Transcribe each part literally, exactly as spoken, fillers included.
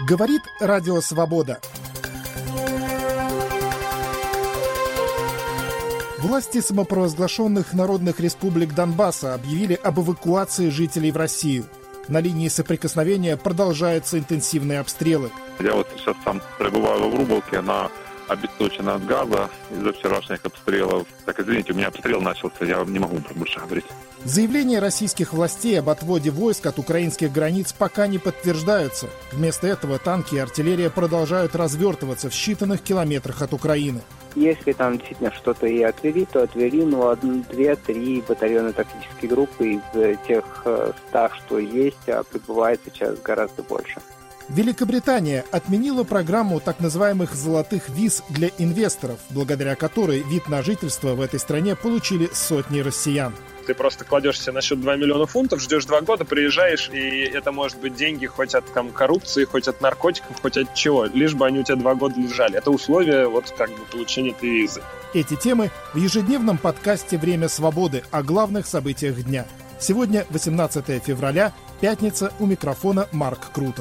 Говорит Радио Свобода. Власти самопровозглашенных народных республик Донбасса объявили об эвакуации жителей в Россию. На линии соприкосновения продолжаются интенсивные обстрелы. Я вот сейчас сам пребываю в Врубовке, она обесточена от газа из-за вчерашних обстрелов. Так, извините, у меня обстрел начался, я не могу больше говорить. Заявления российских властей об отводе войск от украинских границ пока не подтверждаются. Вместо этого танки и артиллерия продолжают развертываться в считанных километрах от Украины. Если там действительно что-то и отвели, то отвели, ну, одну, две, три батальоны тактической группы из тех ста, что есть, а прибывает сейчас гораздо больше. Великобритания отменила программу так называемых «золотых виз» для инвесторов, благодаря которой вид на жительство в этой стране получили сотни россиян. Ты просто кладешь себе на счет два миллиона фунтов, ждешь два года, приезжаешь, и это может быть деньги хоть от там, коррупции, хоть от наркотиков, хоть от чего, лишь бы они у тебя два года лежали. Это условие вот, как бы, получения этой визы. Эти темы в ежедневном подкасте «Время свободы» о главных событиях дня. Сегодня восемнадцатое февраля, пятница, у микрофона Марк Крутов.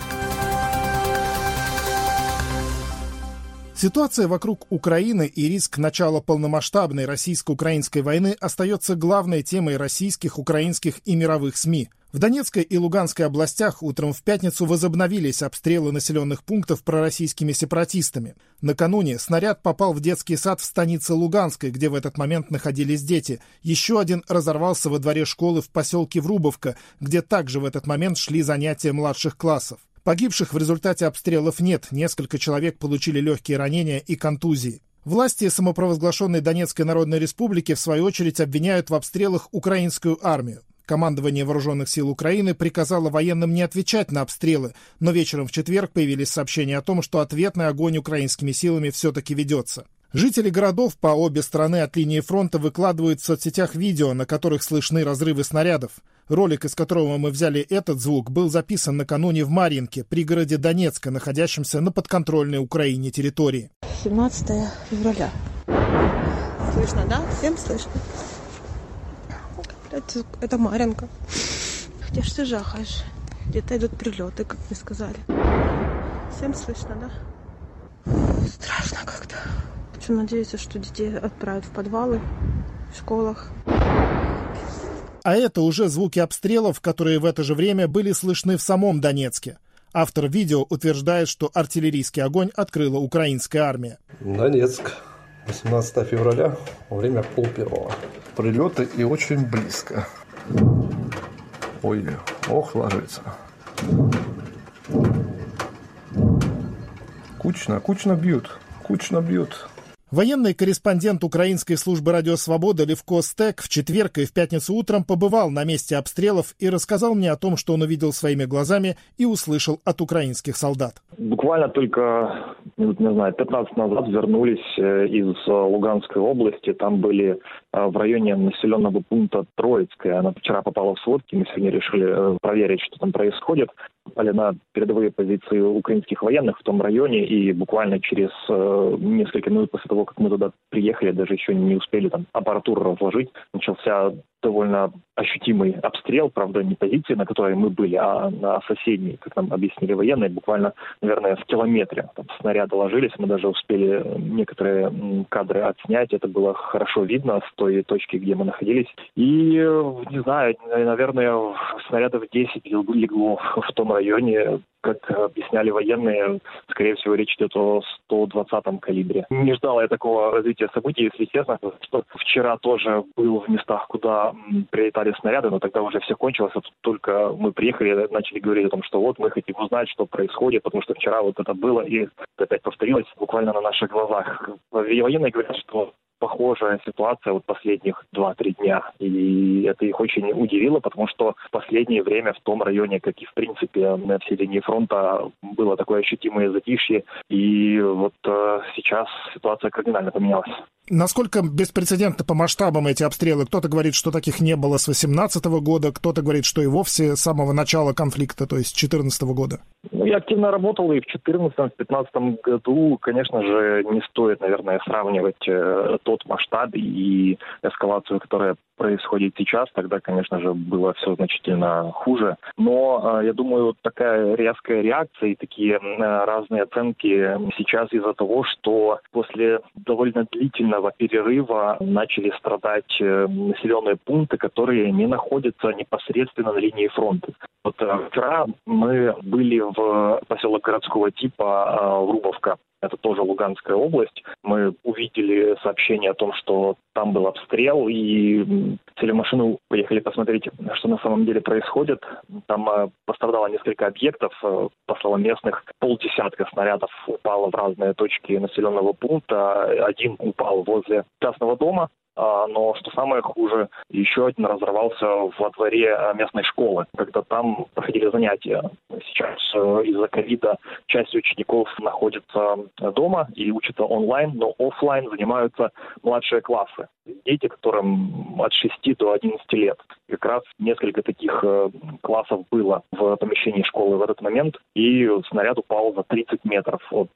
Ситуация вокруг Украины и риск начала полномасштабной российско-украинской войны остается главной темой российских, украинских и мировых СМИ. В Донецкой и Луганской областях утром в пятницу возобновились обстрелы населенных пунктов пророссийскими сепаратистами. Накануне снаряд попал в детский сад в станице Луганской, где в этот момент находились дети. Еще один разорвался во дворе школы в поселке Врубовка, где также в этот момент шли занятия младших классов. Погибших в результате обстрелов нет, несколько человек получили легкие ранения и контузии. Власти самопровозглашенной Донецкой Народной Республики в свою очередь обвиняют в обстрелах украинскую армию. Командование Вооруженных сил Украины приказало военным не отвечать на обстрелы, но вечером в четверг появились сообщения о том, что ответный огонь украинскими силами все-таки ведется. Жители городов по обе стороны от линии фронта выкладывают в соцсетях видео, на которых слышны разрывы снарядов. Ролик, из которого мы взяли этот звук, был записан накануне в Марьинке, пригороде Донецка, находящемся на подконтрольной Украине территории. семнадцатое февраля. Слышно, да? Всем слышно? Это, это Марьинка. Где ж ты жахаешь? Где-то идут прилеты, как мне сказали. Всем слышно, да? Страшно как-то. Очень надеюсь, что детей отправят в подвалы, в школах. А это уже звуки обстрелов, которые в это же время были слышны в самом Донецке. Автор видео утверждает, что артиллерийский огонь открыла украинская армия. Донецк, восемнадцатое февраля, время полпервого. Прилеты и очень близко. Ой, ох, ложится. Кучно, кучно бьют, кучно бьют. Военный корреспондент украинской службы «Радио Свобода» Левко Стек в четверг и в пятницу утром побывал на месте обстрелов и рассказал мне о том, что он увидел своими глазами и услышал от украинских солдат. Буквально только, не знаю, пятнадцать назад вернулись из Луганской области. Там были в районе населенного пункта Троицкое. Она вчера попала в сводки. Мы сегодня решили проверить, что там происходит. Попали на передовые позиции украинских военных в том районе. И буквально через несколько минут после того, как мы туда приехали, даже еще не успели там аппаратуру разложить, начался довольно ощутимый обстрел, правда, не позиции, на которой мы были, а на соседней, как нам объяснили военные, буквально, наверное, в километре. Там снаряды ложились, мы даже успели некоторые кадры отснять, это было хорошо видно с той точки, где мы находились. И, не знаю, наверное, снарядов десять легло в том районе. Как объясняли военные, скорее всего, речь идет о сто двадцатом калибре. Не ждал я такого развития событий, если честно, что вчера тоже был в местах, куда прилетали снаряды, но тогда уже все кончилось, а тут только мы приехали, начали говорить о том, что вот мы хотим узнать, что происходит, потому что вчера вот это было, и опять повторилось буквально на наших глазах. И военные говорят, что похожая ситуация вот последних два-три дня. И это их очень удивило, потому что в последнее время в том районе, как и в принципе на всей линии фронта, было такое ощутимое затишье. И вот э, сейчас ситуация кардинально поменялась. Насколько беспрецедентны по масштабам эти обстрелы? Кто-то говорит, что таких не было с восемнадцатого года, кто-то говорит, что и вовсе с самого начала конфликта, то есть с четырнадцатого года. Ну, я активно работал и в четырнадцатом, в пятнадцатом году. Конечно же, не стоит, наверное, сравнивать э, тот масштаб и эскалацию, которая происходит сейчас, тогда, конечно же, было все значительно хуже. Но, я думаю, такая резкая реакция и такие разные оценки сейчас из-за того, что после довольно длительного перерыва начали страдать населенные пункты, которые не находятся непосредственно на линии фронта. Вот вчера мы были в поселок городского типа Врубовка. Это тоже Луганская область. Мы увидели сообщение о том, что там был обстрел, и сели в машину, поехали посмотреть, что на самом деле происходит. Там пострадало несколько объектов. По словам местных, полдесятка снарядов упало в разные точки населенного пункта. Один упал возле частного дома. Но, что самое хуже, еще один разорвался во дворе местной школы, когда там проходили занятия. Сейчас из-за ковида часть учеников находится дома и учатся онлайн, но офлайн занимаются младшие классы. Дети, которым от шести до одиннадцати лет. Как раз несколько таких классов было в помещении школы в этот момент, и снаряд упал за тридцать метров от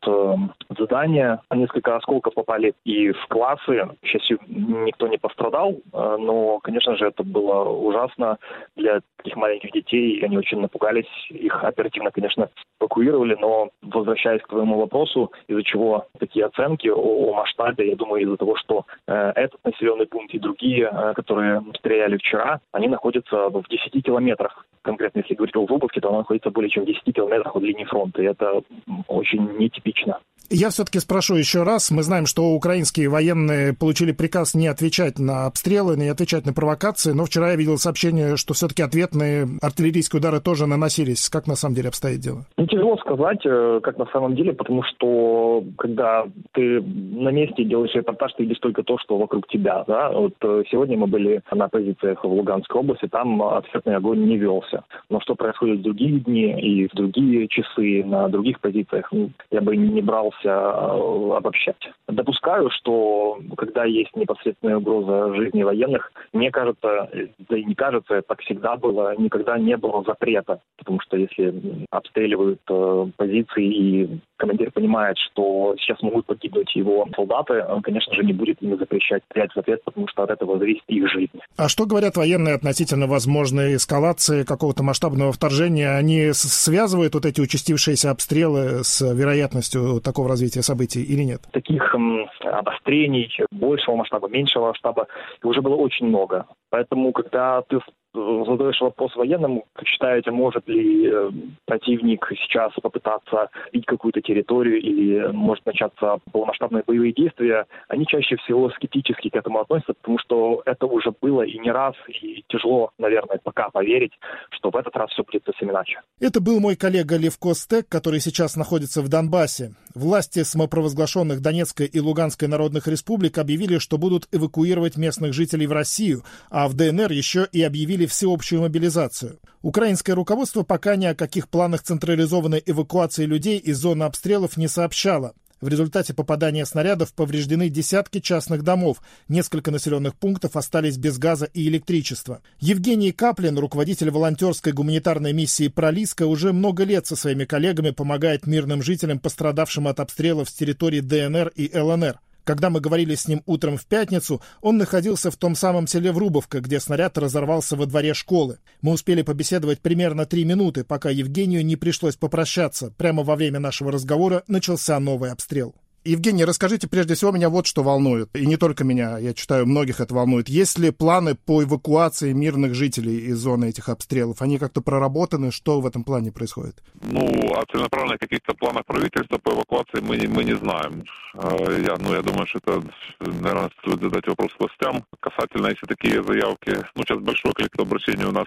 здания. Несколько осколков попали и в классы. К счастью, никто не пострадал, но, конечно же, это было ужасно для таких маленьких детей, и они очень напугались. Их оперативно, конечно, эвакуировали, но, возвращаясь к твоему вопросу, из-за чего такие оценки о, о масштабе, я думаю, из-за того, что э, этот населенный пункт и другие, э, которые стреляли вчера, они находятся в десяти километрах. Конкретно, если говорить о Врубовке, то она находится более чем в десяти километрах от линии фронта, и это очень нетипично. Я все-таки спрошу еще раз. Мы знаем, что украинские военные получили приказ не отвечать на обстрелы, не отвечать на провокации, но вчера я видел сообщение, что все-таки ответные артиллерийские удары тоже наносились. Как на самом деле обстоит дело? Ну, тяжело сказать, как на самом деле, потому что когда ты на месте делаешь репортаж, ты видишь только то, что вокруг тебя. Да? Вот сегодня мы были на позициях в Луганской области, там ответный огонь не велся. Но что происходит в другие дни и в другие часы на других позициях, я бы не брался обобщать. Допускаю, что когда есть непосредственная угроза жизни военных, мне кажется, да и не кажется, это так всегда было, никогда не было запрета. Потому что если обстреливают э, позиции и командир понимает, что сейчас могут погибнуть его солдаты, он, конечно же, не будет им запрещать стрелять в ответ, потому что от этого зависит их жизнь. А что говорят военные относительно возможной эскалации какого-то масштабного вторжения? Они связывают вот эти участившиеся обстрелы с вероятностью такого развития событий или нет? Таких м, обострений, большего масштаба, меньшего масштаба, уже было очень много. Поэтому, когда ты задаешь вопрос военному, как считаете, может ли э, противник сейчас попытаться бить какую-то территорию или может начаться полномасштабные боевые действия, они чаще всего скептически к этому относятся, потому что это уже было и не раз, и тяжело, наверное, пока поверить, что в этот раз все будет совсем иначе. Это был мой коллега Левко Стек, который сейчас находится в Донбассе. Власти самопровозглашенных Донецкой и Луганской народных республик объявили, что будут эвакуировать местных жителей в Россию, а в ДНР еще и объявили всеобщую мобилизацию. Украинское руководство пока ни о каких планах централизованной эвакуации людей из зоны обстрелов не сообщало. В результате попадания снарядов повреждены десятки частных домов, несколько населенных пунктов остались без газа и электричества. Евгений Каплин, руководитель волонтерской гуманитарной миссии «Пролиска», уже много лет со своими коллегами помогает мирным жителям, пострадавшим от обстрелов с территории ДНР и ЛНР. Когда мы говорили с ним утром в пятницу, он находился в том самом селе Врубовка, где снаряд разорвался во дворе школы. Мы успели побеседовать примерно три минуты, пока Евгению не пришлось попрощаться. Прямо во время нашего разговора начался новый обстрел. Евгений, расскажите, прежде всего, меня вот что волнует. И не только меня, я читаю, многих это волнует. Есть ли планы по эвакуации мирных жителей из зоны этих обстрелов? Они как-то проработаны? Что в этом плане происходит? Ну, о целенаправленных каких-то планах правительства по эвакуации мы не, мы не знаем. Я, ну, я думаю, что это, наверное, стоит задать вопрос властям. Касательно, если такие заявки, ну, сейчас большое количество обращений у нас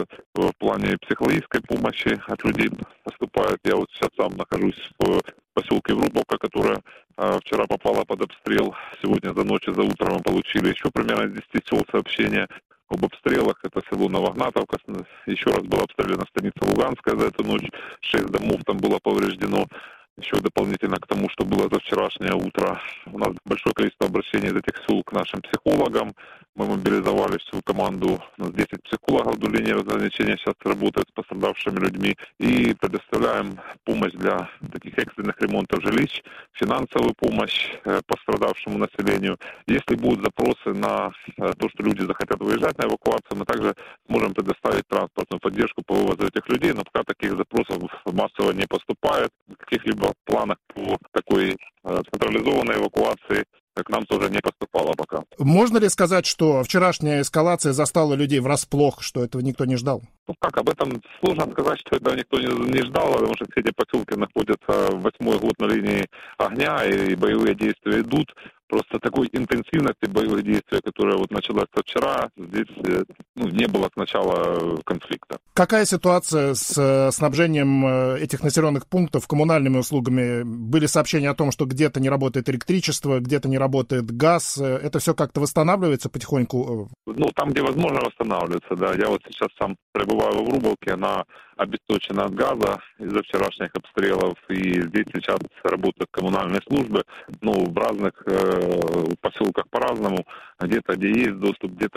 в плане психологической помощи от людей поступает. Я вот сейчас сам нахожусь в поселке Врубовка, которая э, вчера попала под обстрел. Сегодня за ночь и за утром мы получили еще примерно из десяти сел сообщения об обстрелах. Это село Новогнатовка. Еще раз была обстреляна станица Луганская за эту ночь. Шесть домов там было повреждено. Еще дополнительно к тому, что было за вчерашнее утро. У нас большое количество обращений из этих сел к нашим психологам. Мы мобилизовали всю команду, у нас десять психологов до линии разграничения сейчас работают с пострадавшими людьми и предоставляем помощь для таких экстренных ремонтов жилищ, финансовую помощь пострадавшему населению. Если будут запросы на то, что люди захотят выезжать на эвакуацию, мы также сможем предоставить транспортную поддержку по вывозу этих людей, но пока таких запросов массово не поступает. В каких-либо планах по такой централизованной эвакуации к нам тоже не поступало пока. Можно ли сказать, что вчерашняя эскалация застала людей врасплох, что этого никто не ждал? Ну как, об этом сложно сказать, что этого никто не, не ждал, потому что все эти поселки находятся восьмой год на линии огня, и боевые действия идут. Просто такой интенсивности боевых действий, которая вот началась вчера, здесь ну, не было с начала конфликта. Какая ситуация с снабжением этих населенных пунктов коммунальными услугами? Были сообщения о том, что где-то не работает электричество, где-то не работает газ. Это все как-то восстанавливается потихоньку? Ну, там, где возможно, восстанавливается, да. Я вот сейчас сам пребываю в Врубовке, она обесточена от газа из-за вчерашних обстрелов, и здесь сейчас работают коммунальные службы, ну, в разных э, поселках по-разному, где-то, где есть доступ, где-то,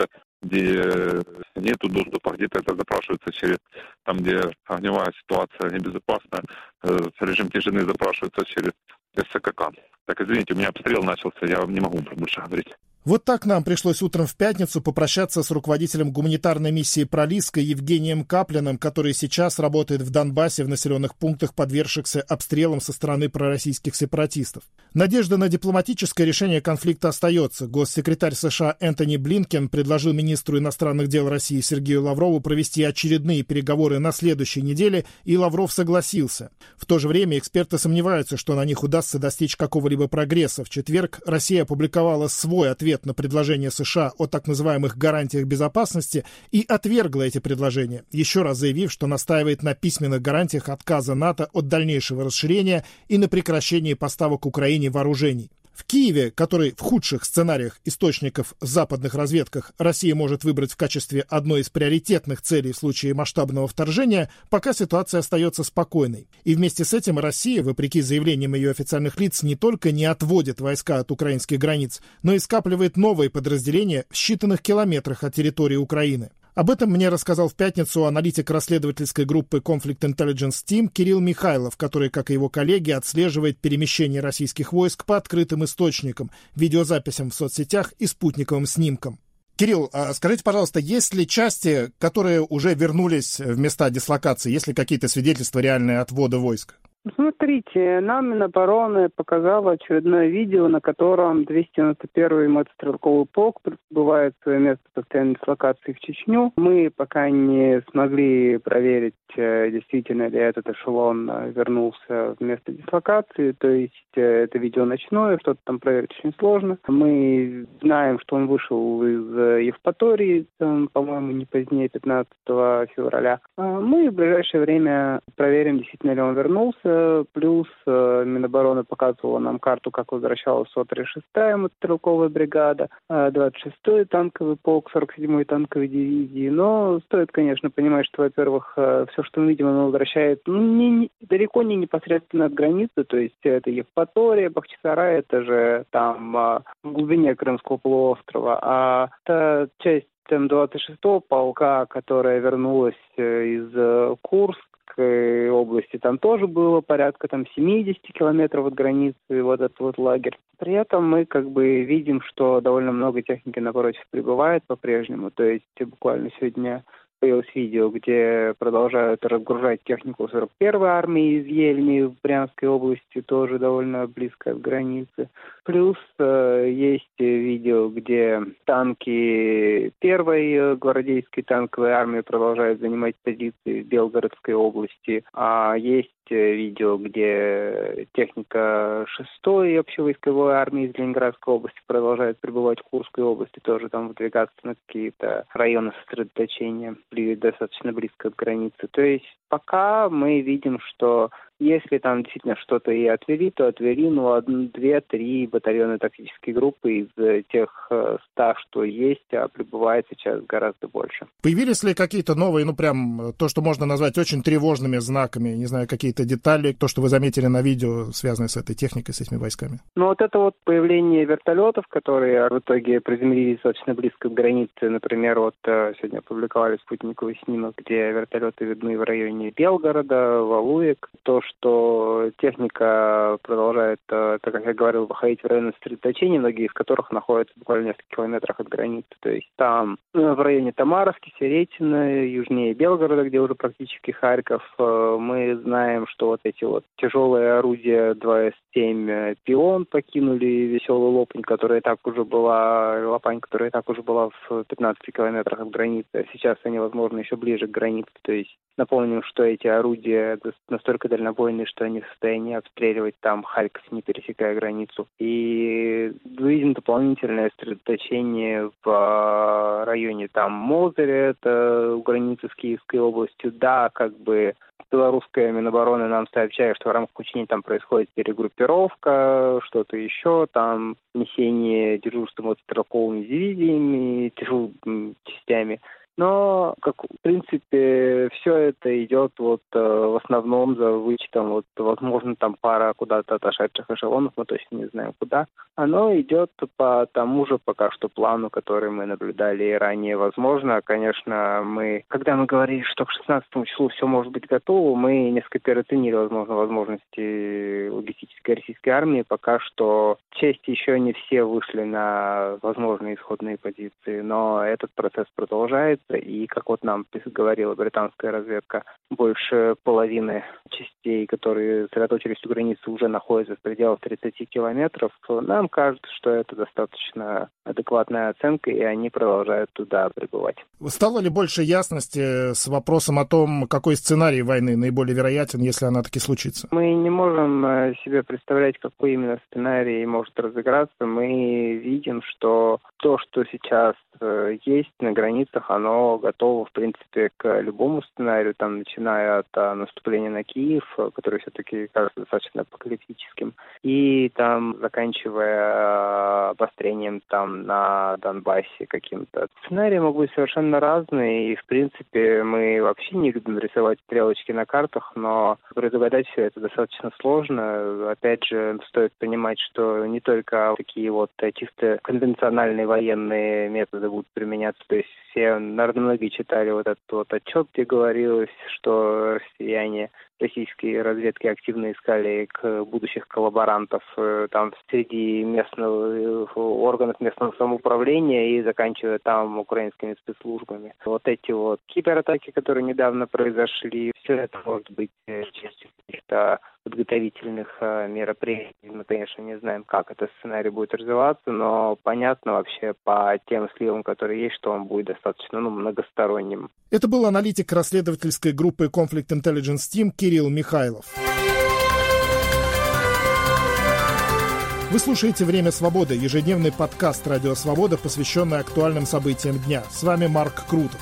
где нету доступа, где-то это запрашивается через, там, где огневая ситуация небезопасная, э, режим тишины запрашивается через СКК. Так, извините, у меня обстрел начался, я не могу больше говорить. Вот так нам пришлось утром в пятницу попрощаться с руководителем гуманитарной миссии «Пролиска» Евгением Каплиным, который сейчас работает в Донбассе в населенных пунктах, подвергшихся обстрелам со стороны пророссийских сепаратистов. Надежда на дипломатическое решение конфликта остается. Госсекретарь США Энтони Блинкен предложил министру иностранных дел России Сергею Лаврову провести очередные переговоры на следующей неделе, и Лавров согласился. В то же время эксперты сомневаются, что на них удастся достичь какого-либо прогресса. В четверг Россия опубликовала свой ответ на предложение США о так называемых гарантиях безопасности и отвергла эти предложения, еще раз заявив, что настаивает на письменных гарантиях отказа НАТО от дальнейшего расширения и на прекращении поставок Украине вооружений. В Киеве, который в худших сценариях источников в западных разведках Россия может выбрать в качестве одной из приоритетных целей в случае масштабного вторжения, пока ситуация остается спокойной. И вместе с этим Россия, вопреки заявлениям ее официальных лиц, не только не отводит войска от украинских границ, но и скапливает новые подразделения в считанных километрах от территории Украины. Об этом мне рассказал в пятницу аналитик расследовательской группы Conflict Intelligence Team Кирилл Михайлов, который, как и его коллеги, отслеживает перемещение российских войск по открытым источникам, видеозаписям в соцсетях и спутниковым снимкам. Кирилл, а скажите, пожалуйста, есть ли части, которые уже вернулись в места дислокации, есть ли какие-то свидетельства реальные отвода войск? Смотрите, нам Минобороны показало очередное видео, на котором двести девяносто первый мотострелковый полк прибывает в свое место постоянной дислокации в Чечню. Мы пока не смогли проверить, действительно ли этот эшелон вернулся в место дислокации, то есть это видео ночное, что-то там проверить очень сложно. Мы знаем, что он вышел из Евпатории, там, по-моему, не позднее пятнадцатого февраля. Мы в ближайшее время проверим, действительно ли он вернулся. Плюс э, Минобороны показывала нам карту, как возвращалась сто тридцать шестая мотострелковая бригада, э, двадцать шестой танковый полк сорок седьмой танковой дивизии. Но стоит, конечно, понимать, что, во-первых, э, все, что мы видим, оно возвращает ну, не, не, далеко не непосредственно от границы, то есть это Евпатория, Бахчисарай, это же там э, в глубине Крымского полуострова, а это часть там, двадцать шестого полка, которая вернулась э, из э, Курска, области, там тоже было порядка там семьдесят километров от границы, вот этот вот лагерь. При этом мы как бы видим, что довольно много техники напротив прибывает по-прежнему, то есть буквально сегодня появилось видео, где продолжают разгружать технику сорок первой армии из Ельни в Брянской области, тоже довольно близко от границы. Плюс э, есть видео, где танки первой гвардейской танковой армии продолжают занимать позиции в Белгородской области, а есть видео, где техника шестой общевойсковой армии из Ленинградской области продолжает пребывать в Курской области, тоже там выдвигаться на какие-то районы сосредоточения, достаточно близко от границы. То есть пока мы видим, что если там действительно что-то и отвели, то отвели, ну, одну, две, три батальоны тактической группы из тех ста, что есть, а прибывает сейчас гораздо больше. Появились ли какие-то новые, ну прям то, что можно назвать очень тревожными знаками, не знаю, какие-то детали, то, что вы заметили на видео, связанные с этой техникой, с этими войсками? Ну вот это вот появление вертолетов, которые в итоге приземлились достаточно близко к границе. Например, вот сегодня опубликовали спутниковый снимок, где вертолеты видны в районе Белгорода, Валуек. То, что техника продолжает, так как я говорил, выходить в районы сосредоточения, многие из которых находятся буквально в нескольких километрах от границы. То есть там в районе Тамаровки, Серетина, южнее Белгорода, где уже практически Харьков, мы знаем, что вот эти вот тяжелые орудия два эс семь «Пион» покинули Веселый Лопань, которая и так уже была, Лопань, которая и так уже была в пятнадцати километрах от границы, а сейчас они, возможно, еще ближе к границе. То есть напомним, что эти орудия настолько дальнобойные, что они в состоянии обстреливать там Харьков, не пересекая границу. И видим дополнительное сосредоточение в районе там Мозыря, это у границы с Киевской областью. Да, как бы белорусская Минобороны нам сообщает, что в рамках учений там происходит перегруппировка, что-то еще, там несение дежурства мотострелковыми дивизиями, тяжелыми частями. Но, как, в принципе, все это идет вот э, в основном за вычетом, вот, возможно, там пара куда-то отошедших эшелонов, мы точно не знаем куда. Оно идет по тому же пока что плану, который мы наблюдали и ранее. Возможно, конечно, мы, когда мы говорили, что к шестнадцатому числу все может быть готово, мы несколько переоценили, возможно, возможности логистической российской армии. Пока что части еще не все вышли на возможные исходные позиции, но этот процесс продолжается. И, как вот нам говорила британская разведка, больше половины частей, которые сосредоточились у границы, уже находятся в пределах тридцати километров. Нам кажется, что это достаточно адекватная оценка, и они продолжают туда прибывать. Стало ли больше ясности с вопросом о том, какой сценарий войны наиболее вероятен, если она таки случится? Мы не можем себе представлять, какой именно сценарий может разыграться. Мы видим, что то, что сейчас есть на границах, оно готово, в принципе, к любому сценарию, там, начиная от а, наступления на Киев, который все-таки кажется достаточно апокалиптическим, и там заканчивая а, обострением там на Донбассе каким-то. Сценарии могут быть совершенно разные, и, в принципе, мы вообще не любим рисовать стрелочки на картах, но предугадать все это достаточно сложно. Опять же, стоит понимать, что не только такие вот чисто конвенциональные военные методы будут применяться, то есть все, наверное, многие читали вот этот вот отчет, где говорилось, что россияне российские разведки активно искали к будущих коллаборантов там среди местного органов местного самоуправления и заканчивая там украинскими спецслужбами. Вот эти вот кибератаки, которые недавно произошли, все это может быть частью каких-то подготовительных мероприятий. Мы, конечно, не знаем, как этот сценарий будет развиваться, но понятно вообще по тем сливам, которые есть, что он будет достаточно ну, многосторонним. Это был аналитик расследовательской группы Conflict Intelligence Team Кирилл Михайлов. Вы слушаете «Время свободы», ежедневный подкаст «Радио Свобода», посвященный актуальным событиям дня. С вами Марк Крутов.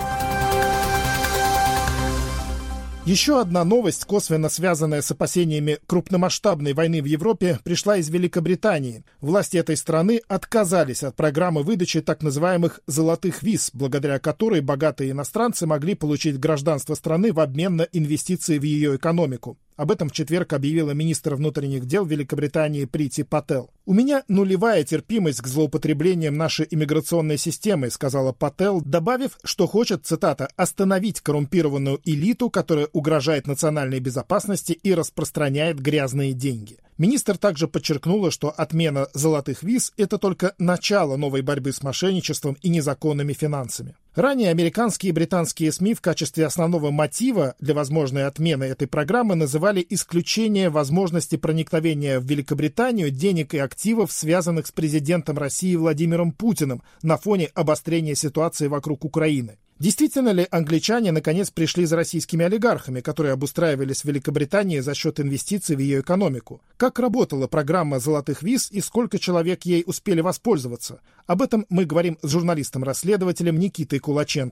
Еще одна новость, косвенно связанная с опасениями крупномасштабной войны в Европе, пришла из Великобритании. Власти этой страны отказались от программы выдачи так называемых «золотых виз», благодаря которой богатые иностранцы могли получить гражданство страны в обмен на инвестиции в ее экономику. Об этом в четверг объявила министр внутренних дел Великобритании Прити Пател. «У меня нулевая терпимость к злоупотреблениям нашей иммиграционной системы», сказала Пател, добавив, что хочет, цитата, «остановить коррумпированную элиту, которая угрожает национальной безопасности и распространяет грязные деньги». Министр также подчеркнула, что отмена золотых виз – это только начало новой борьбы с мошенничеством и незаконными финансами. Ранее американские и британские СМИ в качестве основного мотива для возможной отмены этой программы называли исключение возможности проникновения в Великобританию денег и активов, связанных с президентом России Владимиром Путиным на фоне обострения ситуации вокруг Украины. Действительно ли англичане наконец пришли за российскими олигархами, которые обустраивались в Великобритании за счет инвестиций в ее экономику? Как работала программа «Золотых виз» и сколько человек ей успели воспользоваться? Об этом мы говорим с журналистом-расследователем Никитой Кулаченковым.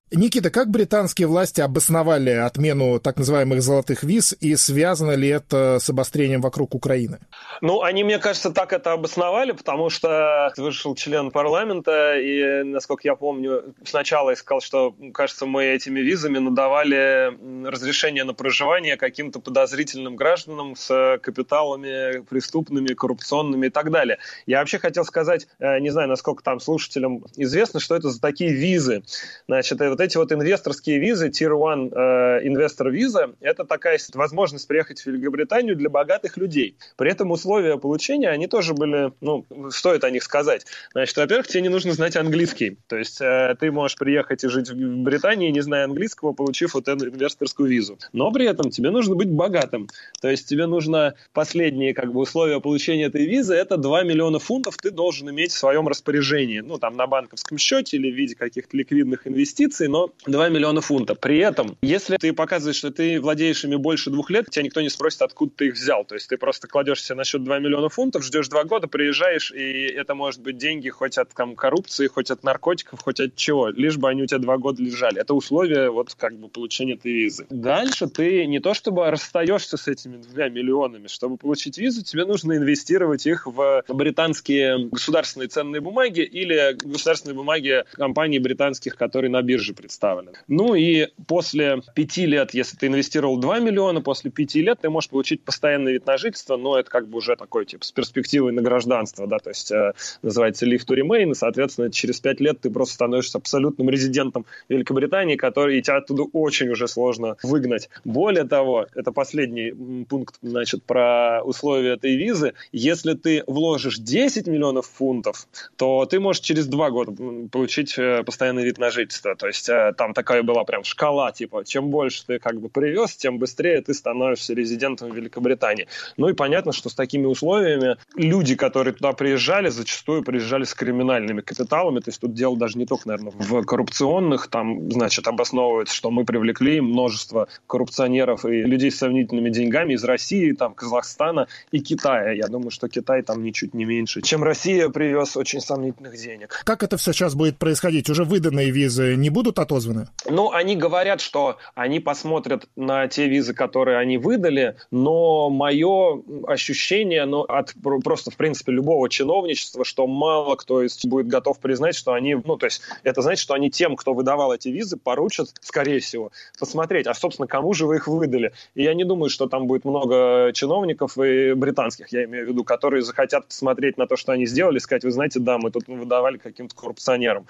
Никита, как британские власти обосновали отмену так называемых золотых виз, и связано ли это с обострением вокруг Украины? Ну, они, мне кажется, так это обосновали, потому что вышел член парламента, и, насколько я помню, сначала сказал, что, кажется, мы этими визами надавали разрешение на проживание каким-то подозрительным гражданам с капиталами преступными, коррупционными и так далее. Я вообще хотел сказать, не знаю, насколько там слушателям известно, что это за такие визы. Значит, вот эти вот инвесторские визы, Tier один Investor Visa, это такая возможность приехать в Великобританию для богатых людей. При этом условия получения, они тоже были, ну, стоит о них сказать. Значит, во-первых, тебе не нужно знать английский. То есть э, ты можешь приехать и жить в Британии, не зная английского, получив вот эту инвесторскую визу. Но при этом тебе нужно быть богатым. То есть тебе нужно последние как бы условия получения этой визы, это два миллиона фунтов ты должен иметь в своем распоряжении. Ну, там, на банковском счете или в виде каких-то ликвидных инвестиций, но два миллиона фунтов. При этом, если ты показываешь, что ты владеешь ими больше двух лет, тебя никто не спросит, откуда ты их взял. То есть ты просто кладешься на счет два миллиона фунтов, ждешь два года, приезжаешь, и это может быть деньги хоть от там, коррупции, хоть от наркотиков, хоть от чего, лишь бы они у тебя два года лежали. Это условие вот как бы получения этой визы. Дальше ты не то чтобы расстаешься с этими двумя миллионами. Чтобы получить визу, тебе нужно инвестировать их в британские государственные ценные бумаги или государственные бумаги компаний британских, которые на бирже представлены. Ну и после пяти лет, если ты инвестировал два миллиона, после пяти лет ты можешь получить постоянный вид на жительство, но это как бы уже такой типа с перспективой на гражданство, да, то есть э, называется leave to remain, и, соответственно, через пять лет ты просто становишься абсолютным резидентом Великобритании, который, и тебя оттуда очень уже сложно выгнать. Более того, это последний пункт, значит, про условия этой визы. Если ты вложишь десять миллионов фунтов, то ты можешь через два года получить постоянный вид на жительство. То есть э, там такая была прям шкала, типа, чем больше ты как бы привез, тем быстрее ты становишься резидентом Великобритании. Ну и понятно, что с такими условиями люди, которые туда приезжали, зачастую приезжали с криминальными капиталами, то есть тут дело даже не только, наверное, в коррупционных, там, значит, обосновывается, что мы привлекли множество коррупционеров и людей с сомнительными деньгами из России, там, Казахстана и Китая. Я думаю, что Китай там ничуть не меньше, чем Россия привез очень сомнительных денег. Как это все сейчас будет происходить? Уже выданные визы не будут отозваны? Ну, они говорят, что они посмотрят на те визы, которые они выдали, но мое ощущение, ну, от просто, в принципе, любого чиновничества, что мало кто будет готов признать, что они, ну, то есть, это значит, что они тем, кто выдавал эти визы, поручат, скорее всего, посмотреть, а, собственно, кому же вы их выдали. И я не думаю, что там будет много чиновников и британских, я имею в виду, которые захотят посмотреть на то, что они сделали, сказать, вы знаете, да, мы тут выдавали каким-то коррупционерам.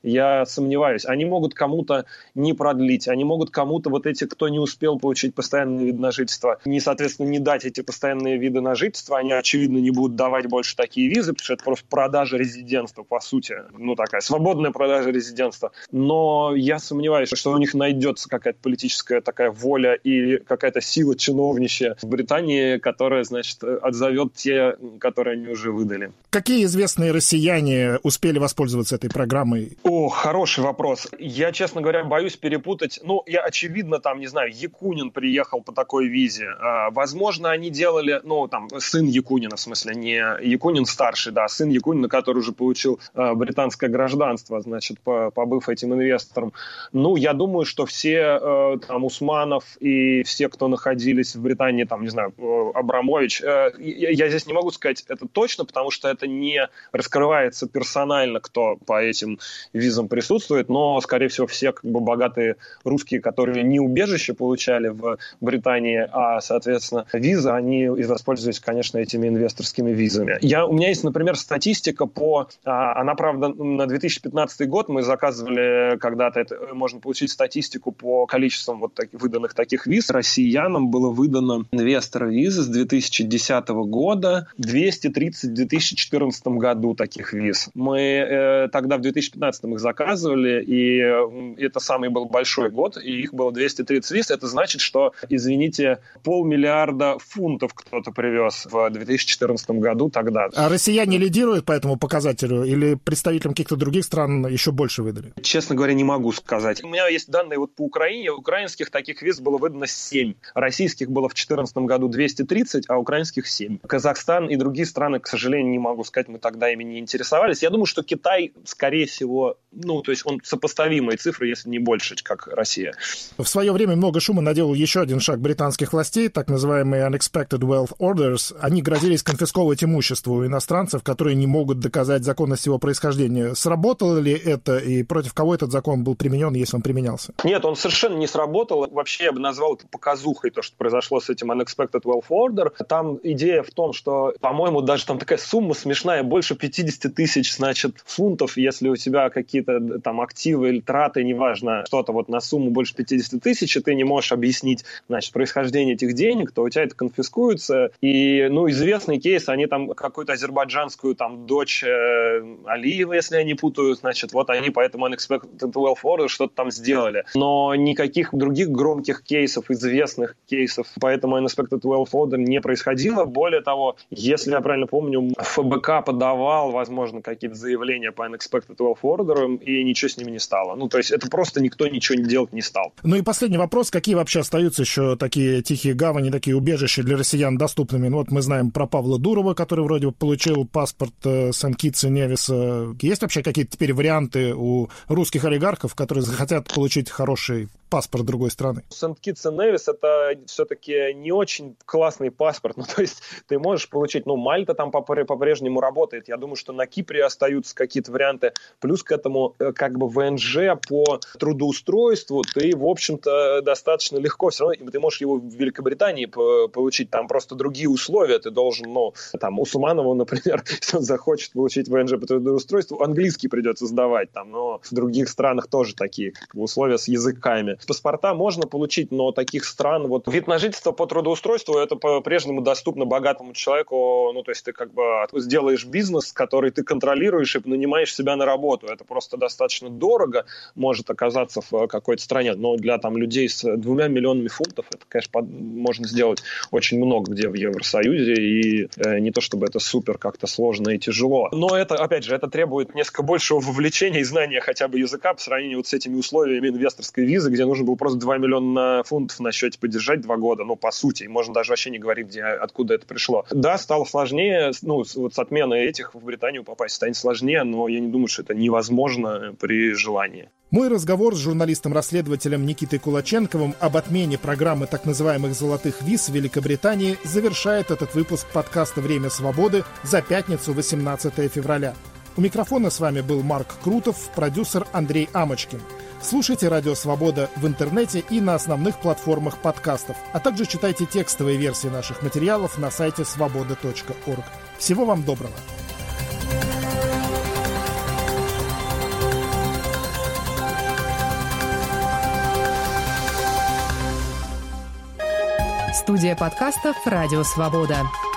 Я сомневаюсь. Они могут кому-то не продлить, они могут кому-то, вот эти, кто не успел получить постоянный вид на жительство, не, соответственно, не дать эти постоянные виды на жительство, они, очевидно, не будут давать больше такие визы, потому что это просто продажа резидентства, по сути. Ну, такая свободная продажа резидентства. Но я сомневаюсь, что у них найдется какая-то политическая такая воля и какая-то сила чиновничья в Британии, которая, значит, отзовет те, которые они уже выдали. Какие известные россияне успели воспользоваться этой программой? О, хороший вопрос. Я, честно говоря, боюсь перепутать. Ну, я, очевидно, там, не знаю, Якунин приехал по такой визе. А, возможно, они делали, ну, там, сын Якунина, в смысле, не Якунин старший, да, сын Якунина, который уже получил а, британское гражданство, значит, по, побыв этим инвестором. Ну, я думаю, что все, а, там, Усманов и все, кто находились в Британии, там, не знаю, Абрамович, а, я, я здесь не могу сказать это точно, потому что это не раскрывается персонально, кто по этим визам присутствует, но, скорее всего, все как бы богатые русские, которые не убежище получали в Британии, а, соответственно, визы, они воспользовались, конечно, этими инвесторскими визами. Я, у меня есть, например, статистика по... Она, правда, на две тысячи пятнадцатый год мы заказывали когда-то, это, можно получить статистику по количеству вот так, выданных таких виз. Россиянам было выдано инвестора визы с две тысячи десятого года двести тридцать в две тысячи четырнадцатом году таких виз. Мы э, тогда в две тысячи пятнадцатом их заказывали, и это самый был большой год, и их было двести тридцать виз. Это значит, что, извините, полмиллиарда фунтов кто-то привез в две тысячи четырнадцатом году тогда. А россияне лидируют по этому показателю или представителям каких-то других стран еще больше выдали? Честно говоря, не могу сказать. У меня есть данные вот по Украине. Украинских таких виз было выдано семь. Российских было в две тысячи четырнадцатом году двести тридцать, а украинских семь. Казахстан и другие страны, к сожалению, не могу сказать, мы тогда ими не интересовались. Я думаю, что Китай, скорее всего, ну, то есть он сопоставимый самой цифры, если не больше, как Россия. В свое время много шума наделал еще один шаг британских властей, так называемые Unexpected Wealth Orders. Они грозились конфисковывать имущество у иностранцев, которые не могут доказать законность его происхождения. Сработало ли это и против кого этот закон был применен, если он применялся? Нет, он совершенно не сработал. Вообще я бы назвал это показухой, то, что произошло с этим Unexpected Wealth Order. Там идея в том, что, по-моему, даже там такая сумма смешная, больше пятьдесят тысяч, значит, фунтов, если у тебя какие-то там активы или траты, неважно, что-то вот на сумму больше пятьдесят тысяч, и ты не можешь объяснить, значит, происхождение этих денег, то у тебя это конфискуется. И, ну, известный кейс, они там какую-то азербайджанскую там дочь э, Алиева, если я не путаю, значит, вот они по этому Unexpected Wealth Order что-то там сделали. Но никаких других громких кейсов, известных кейсов по этому Unexpected Wealth Order не происходило. Более того, если я правильно помню, эф бэ ка подавал, возможно, какие-то заявления по Unexpected Wealth Order, и ничего с ними не стало. Ну, то есть это просто никто ничего не делать не стал. Ну и последний вопрос. Какие вообще остаются еще такие тихие гавани, такие убежища для россиян доступными? Ну, вот мы знаем про Павла Дурова, который вроде бы получил паспорт э, Сент-Китса и Невиса. Есть вообще какие-то теперь варианты у русских олигархов, которые захотят получить хороший паспорт другой страны? Сент-Китс и Невис — это все-таки не очень классный паспорт. Ну, то есть ты можешь получить, ну, Мальта там по-прежнему работает. Я думаю, что на Кипре остаются какие-то варианты. Плюс к этому, как бы, вэ эн жэ по трудоустройству ты, в общем-то, достаточно легко. Все равно ты можешь его в Великобритании получить. Там просто другие условия. Ты должен, ну, там, Усманову, например, если он захочет получить вэ эн жэ по трудоустройству, английский придется сдавать. Там, но в других странах тоже такие условия с языками. Паспорта можно получить, но таких стран, вот вид на жительство по трудоустройству, это по-прежнему доступно богатому человеку. Ну, то есть ты как бы сделаешь бизнес, который ты контролируешь и нанимаешь себя на работу. Это просто достаточно дорого может оказаться в какой-то стране. Но для там людей с двумя миллионами фунтов это, конечно, можно сделать очень много где в Евросоюзе. И э, не то чтобы это супер как-то сложно и тяжело. Но это, опять же, это требует несколько большего вовлечения и знания хотя бы языка по сравнению вот с этими условиями инвесторской визы, где нужно было просто два миллиона фунтов на счете поддержать два года, ну, по сути, и можно даже вообще не говорить, где, откуда это пришло. Да, стало сложнее, ну, вот с отменой этих в Британию попасть станет сложнее, но я не думаю, что это невозможно при желании. Мой разговор с журналистом-расследователем Никитой Кулаченковым об отмене программы так называемых «золотых виз» в Великобритании завершает этот выпуск подкаста «Время свободы» за пятницу, восемнадцатое февраля. У микрофона с вами был Марк Крутов, продюсер Андрей Амочкин. Слушайте «Радио Свобода» в интернете и на основных платформах подкастов, а также читайте текстовые версии наших материалов на сайте свобода точка орг. Всего вам доброго! Студия подкастов «Радио Свобода».